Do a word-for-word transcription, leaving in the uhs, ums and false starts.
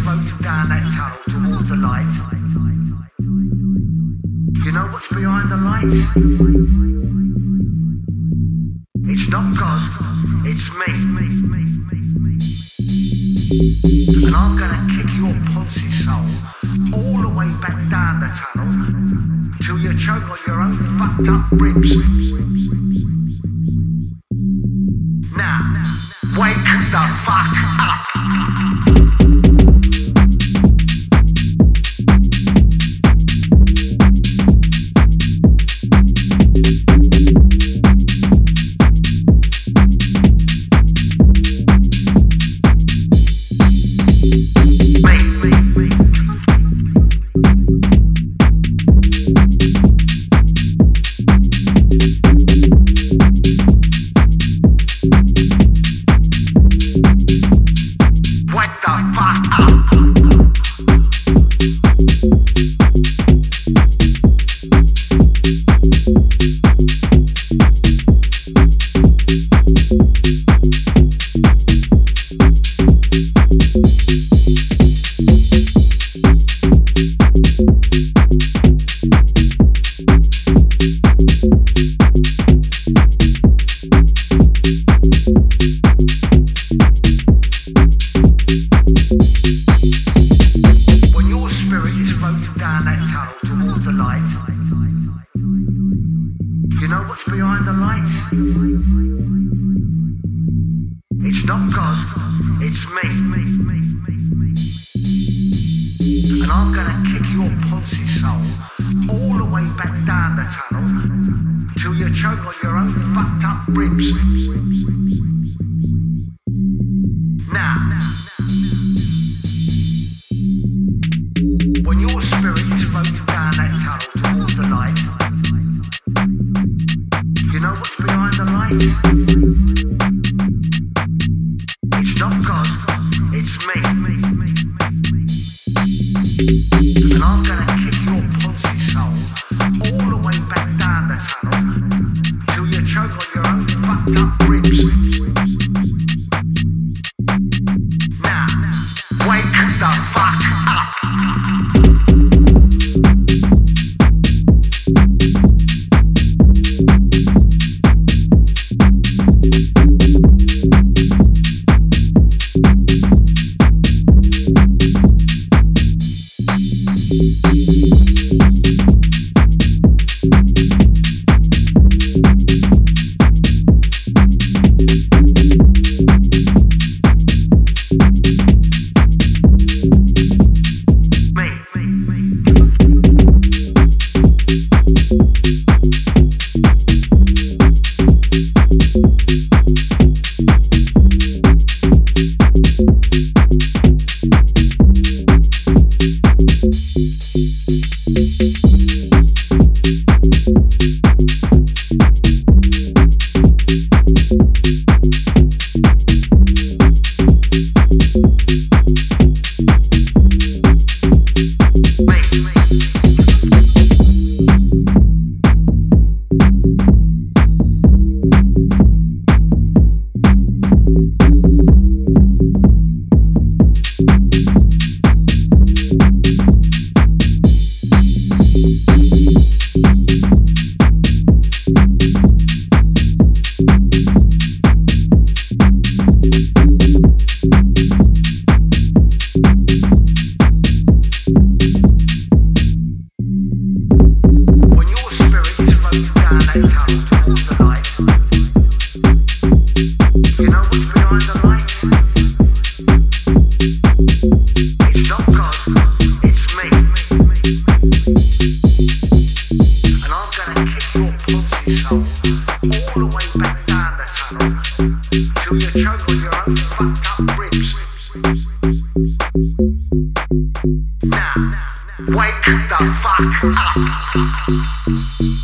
floating down that tunnel toward the light. You know what's behind the light? It's not God, it's me. And I'm gonna kick your Ponzi soul all the way back down the tunnel till you choke on your own fucked up ribs. Now, wake the fuck up. You know what's behind the light? It's not God, it's me. And I'm gonna kick your Ponzi soul all the way back down the tunnel till you choke on your own fucked up ribs. Now, when your spirit is floating down that tunnel towards the light, you know what's behind the light? It's not God, it's me. And I'm gonna kick your Ponzi soul all the way back down the tunnel till you choke on your own fucked up ribs. Now, wake the fuck up. Wake the fuck up.